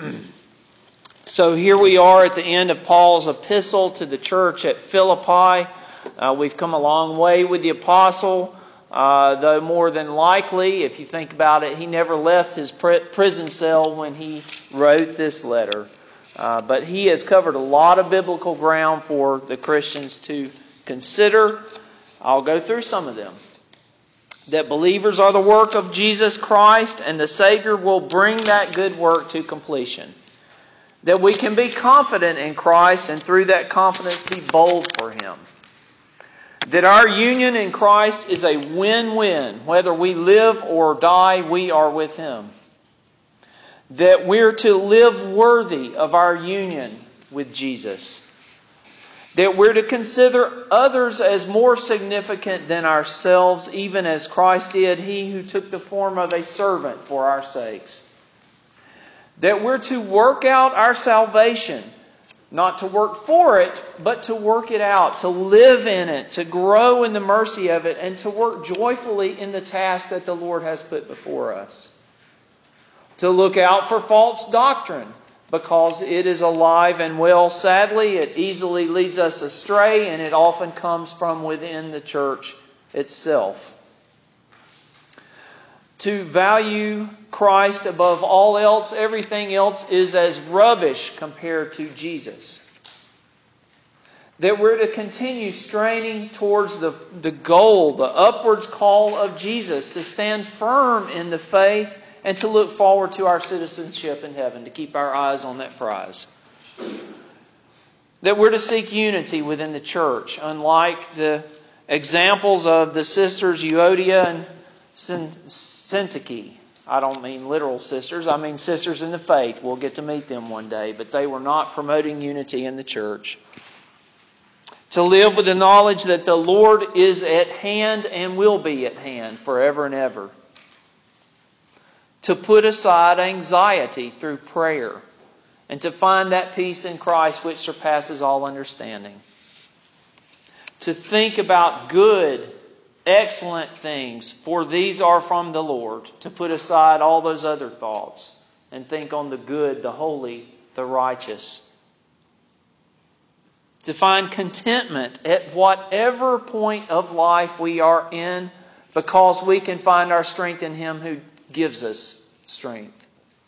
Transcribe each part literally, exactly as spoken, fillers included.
So here we are at the end of Paul's epistle to the church at Philippi. Uh, we've come a long way with the apostle, uh, though more than likely, if you think about it, he never left his pr- prison cell when he wrote this letter. Uh, but he has covered a lot of biblical ground for the Christians to consider. I'll go through some of them. That believers are the work of Jesus Christ, and the Savior will bring that good work to completion. That we can be confident in Christ, and through that confidence be bold for Him. That our union in Christ is a win-win. Whether we live or die, we are with Him. That we're to live worthy of our union with Jesus. That we're to consider others as more significant than ourselves, even as Christ did, He who took the form of a servant for our sakes. That we're to work out our salvation, not to work for it, but to work it out, to live in it, to grow in the mercy of it, and to work joyfully in the task that the Lord has put before us. To look out for false doctrine, because it is alive and well. Sadly, it easily leads us astray, and it often comes from within the church itself. To value Christ above all else, everything else is as rubbish compared to Jesus. That we're to continue straining towards the, the goal, the upwards call of Jesus, to stand firm in the faith, and to look forward to our citizenship in heaven, to keep our eyes on that prize. That we're to seek unity within the church, unlike the examples of the sisters Euodia and Syntyche. I don't mean literal sisters, I mean sisters in the faith. We'll get to meet them one day, but they were not promoting unity in the church. To live with the knowledge that the Lord is at hand and will be at hand forever and ever. To put aside anxiety through prayer, and to find that peace in Christ which surpasses all understanding. To think about good, excellent things, for these are from the Lord. To put aside all those other thoughts, and think on the good, the holy, the righteous. To find contentment at whatever point of life we are in, because we can find our strength in Him who gives us strength.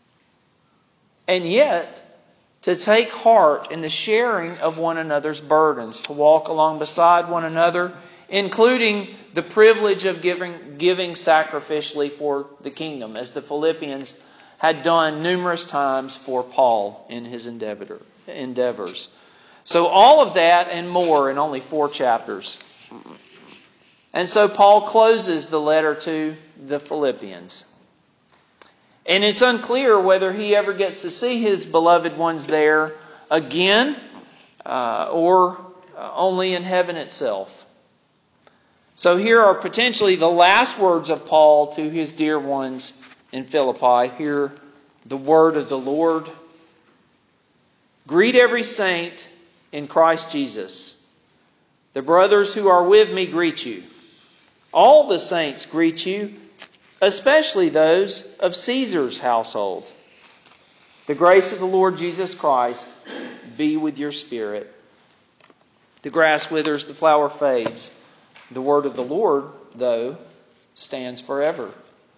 And yet, to take heart in the sharing of one another's burdens, to walk along beside one another, including the privilege of giving, giving sacrificially for the kingdom, as the Philippians had done numerous times for Paul in his endeavor, endeavors. So all of that and more in only four chapters. And so Paul closes the letter to the Philippians. And it's unclear whether he ever gets to see his beloved ones there again uh, or only in heaven itself. So here are potentially the last words of Paul to his dear ones in Philippi. Hear the word of the Lord. Greet every saint in Christ Jesus. The brothers who are with me greet you. All the saints greet you, especially those of Caesar's household. The grace of the Lord Jesus Christ be with your spirit. The grass withers, the flower fades. The word of the Lord, though, stands forever.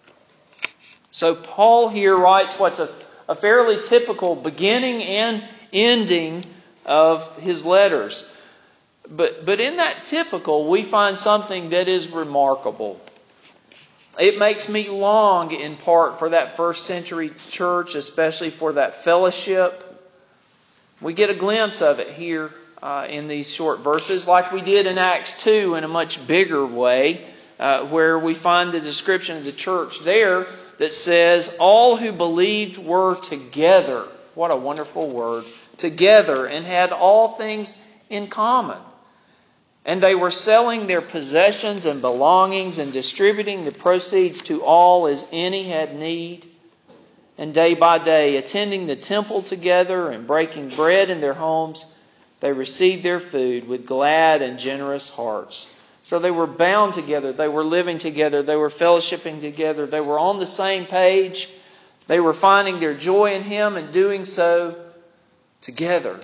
So Paul here writes what's a, a fairly typical beginning and ending of his letters. But, but in that typical, we find something that is remarkable. It makes me long in part for that first century church, especially for that fellowship. We get a glimpse of it here uh, in these short verses, like we did in Acts two in a much bigger way, uh, where we find the description of the church there that says, all who believed were together. What a wonderful word. Together, and had all things in common. And they were selling their possessions and belongings and distributing the proceeds to all as any had need. And day by day, attending the temple together and breaking bread in their homes, they received their food with glad and generous hearts. So they were bound together. They were living together. They were fellowshipping together. They were on the same page. They were finding their joy in Him and doing so together.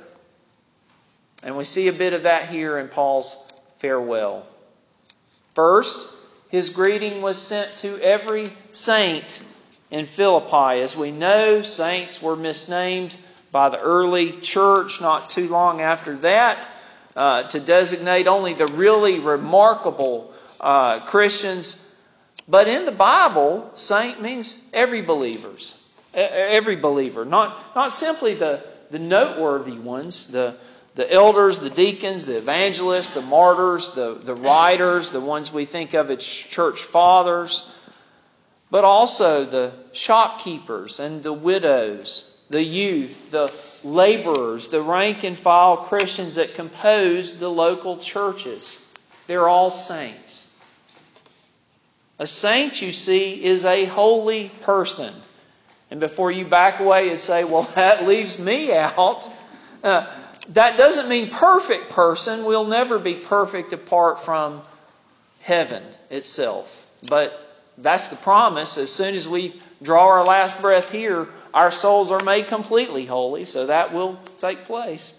And we see a bit of that here in Paul's farewell. First, his greeting was sent to every saint in Philippi. As we know, saints were misnamed by the early church not too long after that uh, to designate only the really remarkable uh, Christians. But in the Bible, saint means every believers, every believer, not not simply the, the noteworthy ones, the the elders, the deacons, the evangelists, the martyrs, the, the writers, the ones we think of as church fathers, but also the shopkeepers and the widows, the youth, the laborers, the rank and file Christians that compose the local churches. They're all saints. A saint, you see, is a holy person. And before you back away and say, well, that leaves me out, uh, that doesn't mean perfect person. We'll never be perfect apart from heaven itself. But that's the promise. As soon as we draw our last breath here, our souls are made completely holy. So that will take place.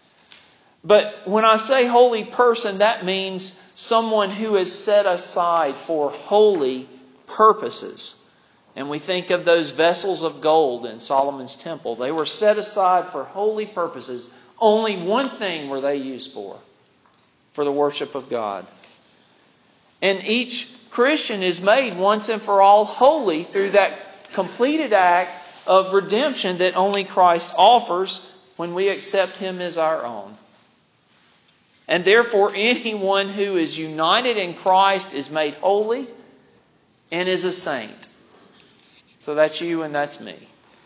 But when I say holy person, that means someone who is set aside for holy purposes. And we think of those vessels of gold in Solomon's temple. They were set aside for holy purposes. Only one thing were they used for, for the worship of God. And each Christian is made once and for all holy through that completed act of redemption that only Christ offers when we accept Him as our own. And therefore, anyone who is united in Christ is made holy and is a saint. So that's you and that's me.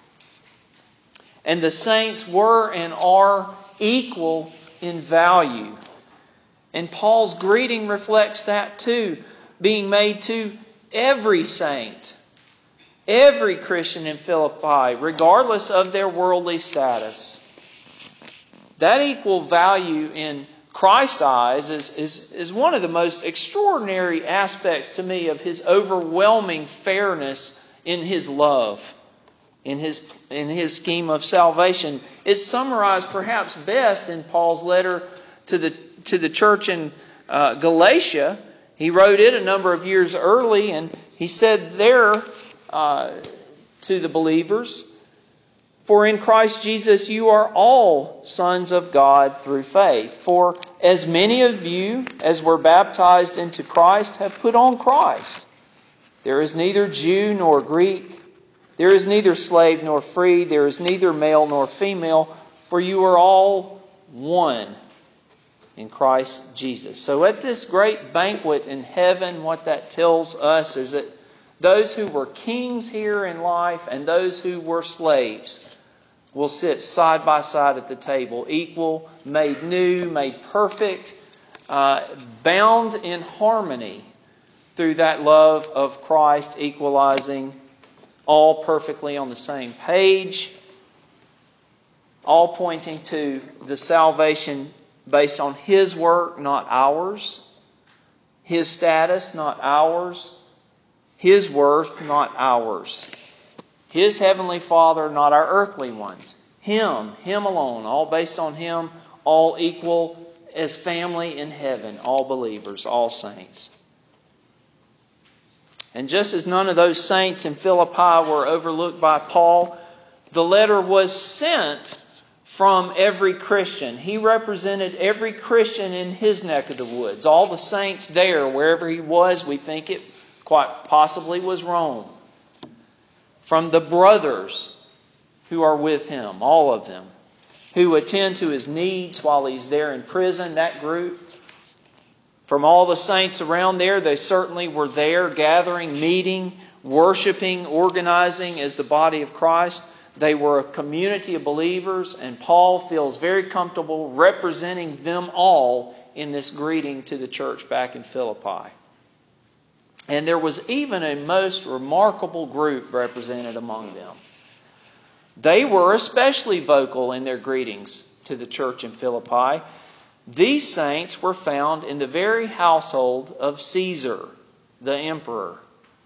And the saints were and are equal in value. And Paul's greeting reflects that too, being made to every saint, every Christian in Philippi, regardless of their worldly status. That equal value in Christ's eyes is, is, is one of the most extraordinary aspects to me of His overwhelming fairness in His love. In his, in his scheme of salvation. It's summarized perhaps best in Paul's letter to the, to the church in uh, Galatia. He wrote it a number of years early, and he said there uh, to the believers, "For in Christ Jesus you are all sons of God through faith. For as many of you as were baptized into Christ have put on Christ. There is neither Jew nor Greek. There is neither slave nor free. There is neither male nor female. For you are all one in Christ Jesus." So at this great banquet in heaven, what that tells us is that those who were kings here in life and those who were slaves will sit side by side at the table, equal, made new, made perfect, uh, bound in harmony through that love of Christ, equalizing, all perfectly on the same page, all pointing to the salvation based on His work, not ours, His status, not ours, His worth, not ours, His heavenly Father, not our earthly ones, Him, Him alone, all based on Him, all equal as family in heaven, all believers, all saints. And just as none of those saints in Philippi were overlooked by Paul, the letter was sent from every Christian. He represented every Christian in his neck of the woods. All the saints there, wherever he was, we think it quite possibly was Rome. From the brothers who are with him, all of them, who attend to his needs while he's there in prison, that group. From all the saints around there, they certainly were there gathering, meeting, worshiping, organizing as the body of Christ. They were a community of believers, and Paul feels very comfortable representing them all in this greeting to the church back in Philippi. And there was even a most remarkable group represented among them. They were especially vocal in their greetings to the church in Philippi. These saints were found in the very household of Caesar, the emperor.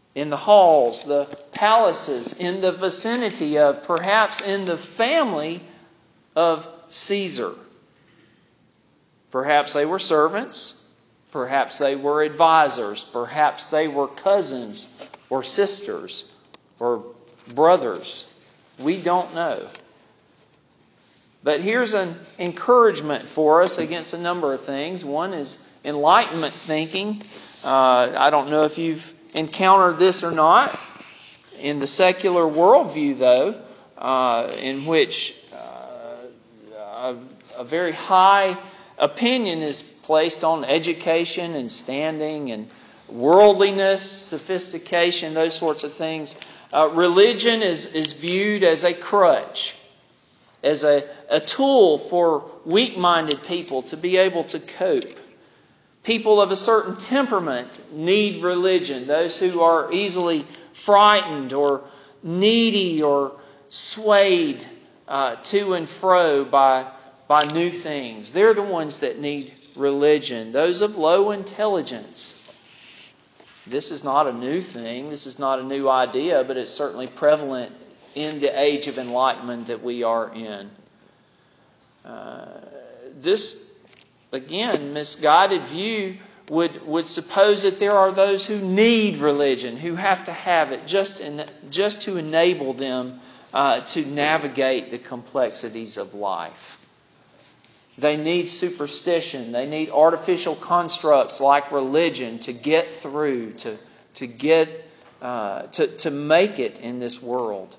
in the halls, the palaces, in the vicinity of, perhaps in the family of Caesar. Perhaps they were servants. Perhaps they were advisors. Perhaps they were cousins or sisters or brothers. We don't know. But here's an encouragement for us against a number of things. One is Enlightenment thinking. Uh, I don't know if you've encountered this or not. In the secular worldview, though, uh, in which uh, a, a very high opinion is placed on education and standing and worldliness, sophistication, those sorts of things. Uh, religion is, is viewed as a crutch, as a, a tool for weak-minded people to be able to cope. People of a certain temperament need religion. Those who are easily frightened or needy or swayed uh, to and fro by, by new things. They're the ones that need religion. Those of low intelligence. This is not a new thing. This is not a new idea, but it's certainly prevalent in the age of enlightenment that we are in. Uh, this, again, misguided view would, would suppose that there are those who need religion, who have to have it just, in, just to enable them uh, to navigate the complexities of life. They need superstition. They need artificial constructs like religion to get through, to, to get, uh, to, to make it in this world.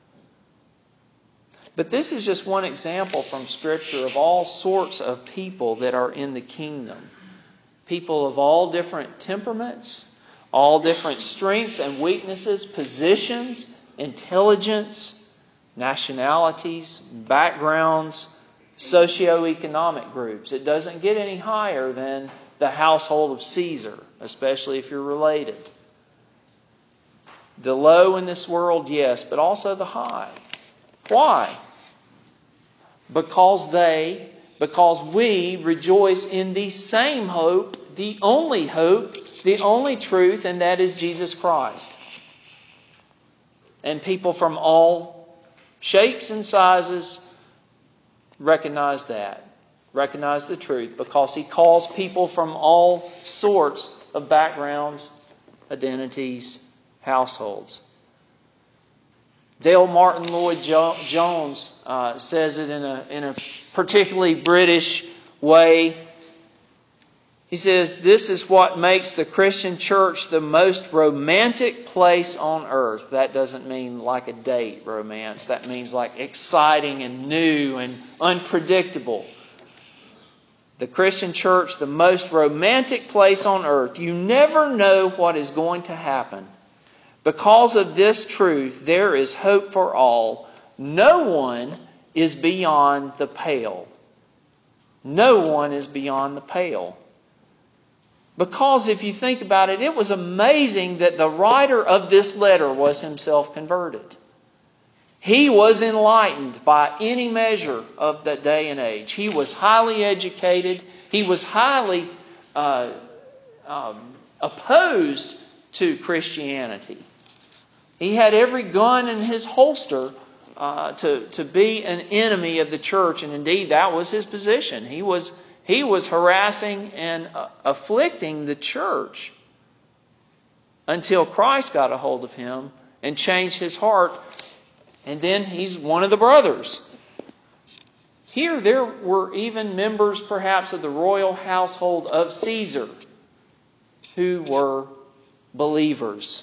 But this is just one example from Scripture of all sorts of people that are in the kingdom. People of all different temperaments, all different strengths and weaknesses, positions, intelligence, nationalities, backgrounds, socioeconomic groups. It doesn't get any higher than the household of Caesar, especially if you're related. The low in this world, yes, but also the high. Why? Because they, because we rejoice in the same hope, the only hope, the only truth, and that is Jesus Christ. And people from all shapes and sizes recognize that. Recognize the truth because He calls people from all sorts of backgrounds, identities, households. Dale Martin Lloyd Jones uh, says it in a, in a particularly British way. He says, "This is what makes the Christian church the most romantic place on earth." That doesn't mean like a date romance. That means like exciting and new and unpredictable. The Christian church, the most romantic place on earth. You never know what is going to happen. Because of this truth, there is hope for all. No one is beyond the pale. No one is beyond the pale. Because if you think about it, it was amazing that the writer of this letter was himself converted. He was enlightened by any measure of that day and age. He was highly educated. He was highly uh, um, opposed to Christianity. He had every gun in his holster uh, to, to be an enemy of the church. And indeed, that was his position. He was He was harassing and afflicting the church until Christ got a hold of him and changed his heart. And then he's one of the brothers. Here there were even members perhaps of the royal household of Caesar who were believers.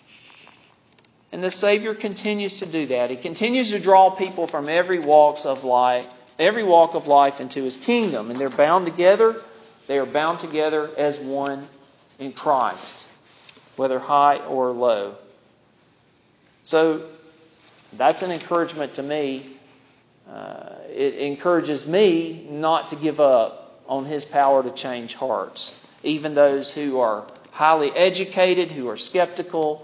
And the Savior continues to do that. He continues to draw people from every walks of life. Every walk of life into His kingdom. And they're bound together. They are bound together as one in Christ, whether high or low. So that's an encouragement to me. Uh, it encourages me not to give up on His power to change hearts. Even those who are highly educated, who are skeptical,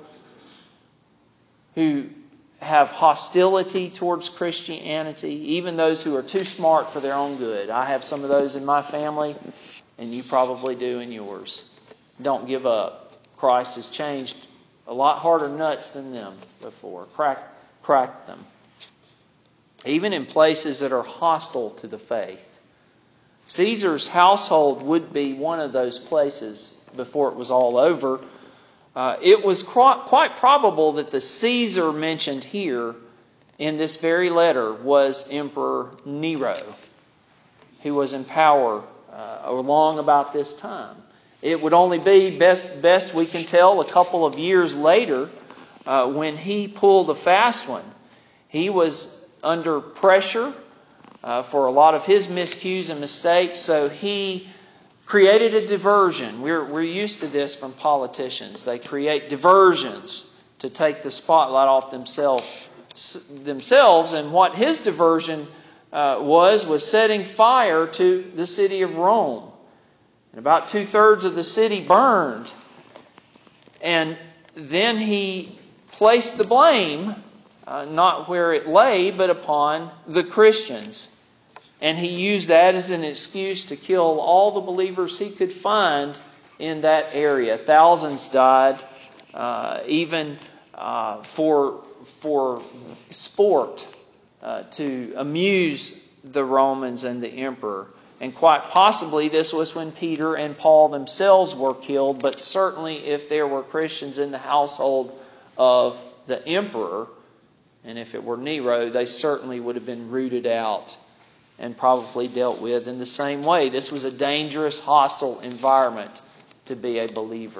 who have hostility towards Christianity, even those who are too smart for their own good. I have some of those in my family, and you probably do in yours. Don't give up. Christ has changed a lot harder nuts than them before. Crack, cracked them. Even in places that are hostile to the faith. Caesar's household would be one of those places before it was all over. Uh, it was quite, quite probable that the Caesar mentioned here in this very letter was Emperor Nero, who was in power uh, along about this time. It would only be, best, best we can tell, a couple of years later uh, when he pulled a fast one. He was under pressure uh, for a lot of his miscues and mistakes, so he created a diversion. We're, we're used to this from politicians. They create diversions to take the spotlight off themselves, themselves and what his diversion uh, was, was setting fire to the city of Rome. And about two-thirds of the city burned. And then he placed the blame, uh, not where it lay, but upon the Christians. And he used that as an excuse to kill all the believers he could find in that area. Thousands died, uh, even uh, for, for sport, uh, to amuse the Romans and the emperor. And quite possibly this was when Peter and Paul themselves were killed, but certainly if there were Christians in the household of the emperor, and if it were Nero, they certainly would have been rooted out and probably dealt with in the same way. This was a dangerous, hostile environment to be a believer.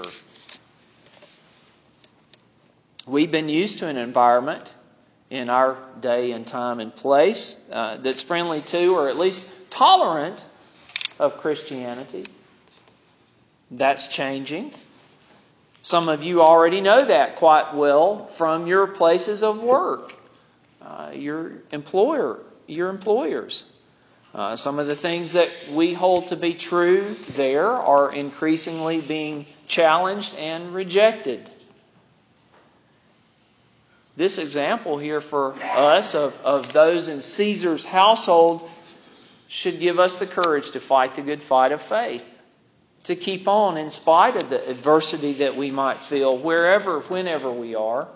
We've been used to an environment in our day and time and place uh, that's friendly to, or at least tolerant of, Christianity. That's changing. Some of you already know that quite well from your places of work, uh, your employer, your employers. Uh, some of the things that we hold to be true there are increasingly being challenged and rejected. This example here for us of, of those in Caesar's household should give us the courage to fight the good fight of faith, to keep on in spite of the adversity that we might feel wherever, whenever we are.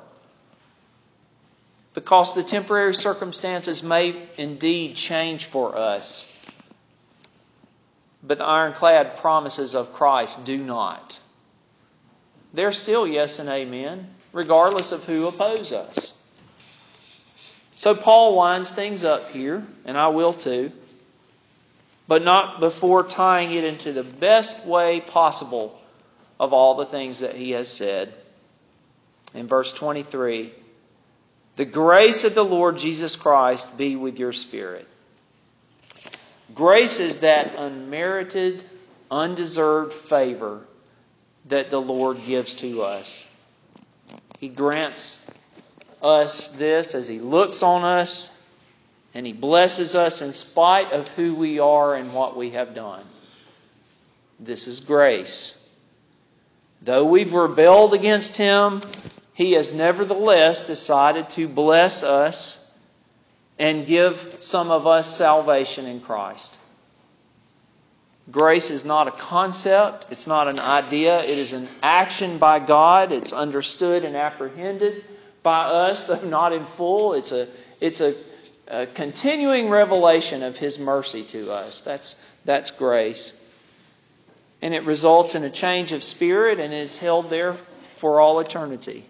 Because the temporary circumstances may indeed change for us, but the ironclad promises of Christ do not. They're still yes and amen, regardless of who oppose us. So Paul winds things up here, and I will too, but not before tying it into the best way possible of all the things that he has said. In verse twenty-three, the grace of the Lord Jesus Christ be with your spirit. Grace is that unmerited, undeserved favor that the Lord gives to us. He grants us this as He looks on us, and He blesses us in spite of who we are and what we have done. This is grace. Though we've rebelled against Him, He has nevertheless decided to bless us and give some of us salvation in Christ. Grace is not a concept. It's not an idea. It is an action by God. It's understood and apprehended by us, though not in full. It's a, it's a, a continuing revelation of His mercy to us. That's, that's grace. And it results in a change of spirit and is held there for all eternity.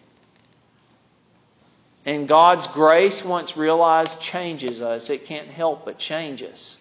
And God's grace, once realized, changes us. It can't help but change us.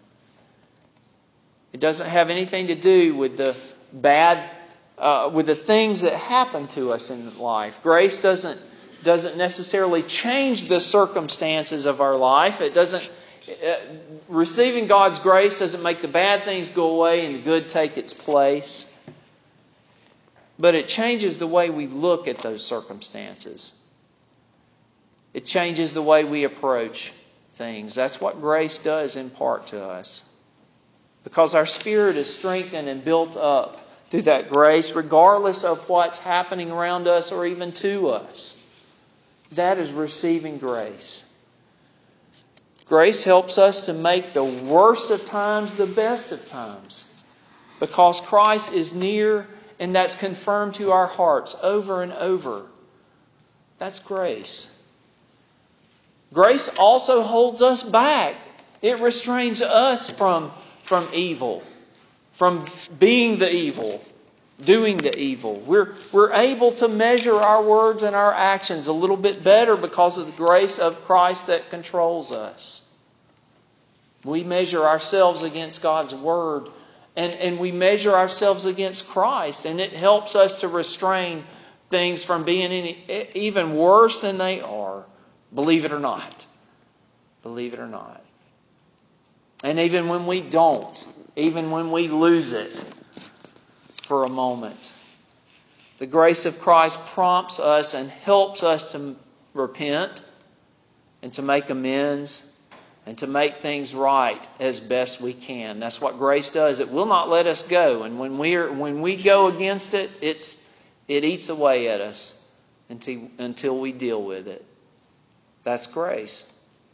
It doesn't have anything to do with the bad, uh, with the things that happen to us in life. Grace doesn't doesn't necessarily change the circumstances of our life. It doesn't. Uh, receiving God's grace doesn't make the bad things go away and the good take its place. But it changes the way we look at those circumstances. It changes the way we approach things. That's what grace does in part to us. Because our spirit is strengthened and built up through that grace, regardless of what's happening around us or even to us. That is receiving grace. Grace helps us to make the worst of times the best of times. Because Christ is near and that's confirmed to our hearts over and over. That's grace. Grace also holds us back. It restrains us from, from evil, from being the evil, doing the evil. We're, we're able to measure our words and our actions a little bit better because of the grace of Christ that controls us. We measure ourselves against God's Word, and, and we measure ourselves against Christ, and it helps us to restrain things from being any, even worse than they are. Believe it or not. Believe it or not. And even when we don't, even when we lose it for a moment, the grace of Christ prompts us and helps us to repent and to make amends and to make things right as best we can. That's what grace does. It will not let us go. And when we're when we go against it, it's it eats away at us until until we deal with it. That's grace.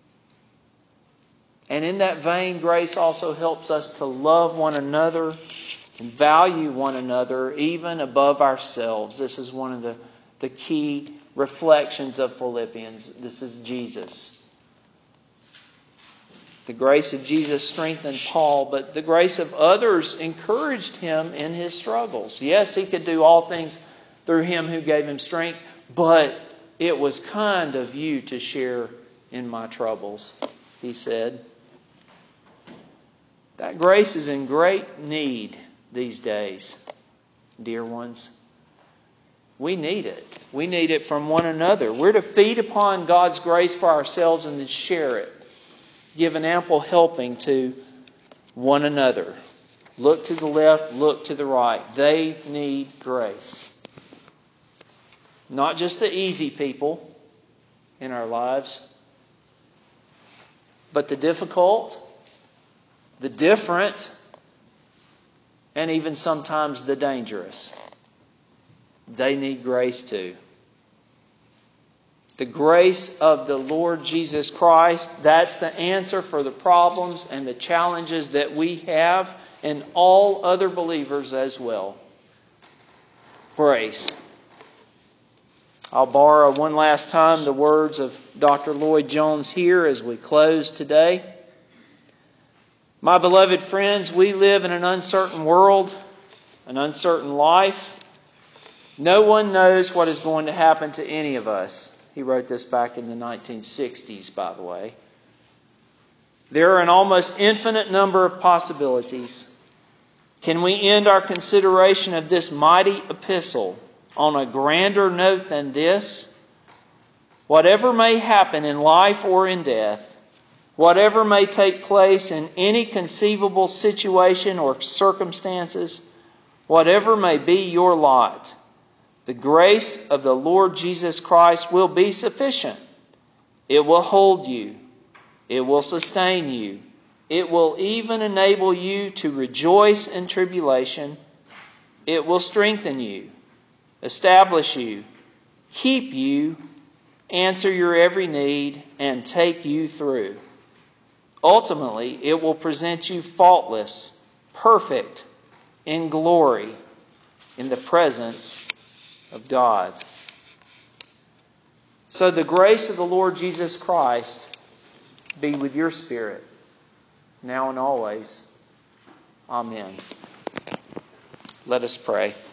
And in that vein, grace also helps us to love one another and value one another even above ourselves. This is one of the, the key reflections of Philippians. This is Jesus. The grace of Jesus strengthened Paul, but the grace of others encouraged him in his struggles. Yes, he could do all things through Him who gave him strength, but it was kind of you to share in my troubles, he said. That grace is in great need these days, dear ones. We need it. We need it from one another. We're to feed upon God's grace for ourselves and to share it. Give an ample helping to one another. Look to the left, look to the right. They need grace. Not just the easy people in our lives, but the difficult, the different, and even sometimes the dangerous. They need grace too. The grace of the Lord Jesus Christ, that's the answer for the problems and the challenges that we have and all other believers as well. Grace. I'll borrow one last time the words of Doctor Lloyd Jones here as we close today. My beloved friends, we live in an uncertain world, an uncertain life. No one knows what is going to happen to any of us. He wrote this back in the nineteen sixties, by the way. There are an almost infinite number of possibilities. Can we end our consideration of this mighty epistle on a grander note than this? Whatever may happen in life or in death, whatever may take place in any conceivable situation or circumstances, whatever may be your lot, the grace of the Lord Jesus Christ will be sufficient. It will hold you. It will sustain you. It will even enable you to rejoice in tribulation. It will strengthen you, establish you, keep you, answer your every need, and take you through. Ultimately, it will present you faultless, perfect, in glory, in the presence of God. So the grace of the Lord Jesus Christ be with your spirit, now and always. Amen. Let us pray.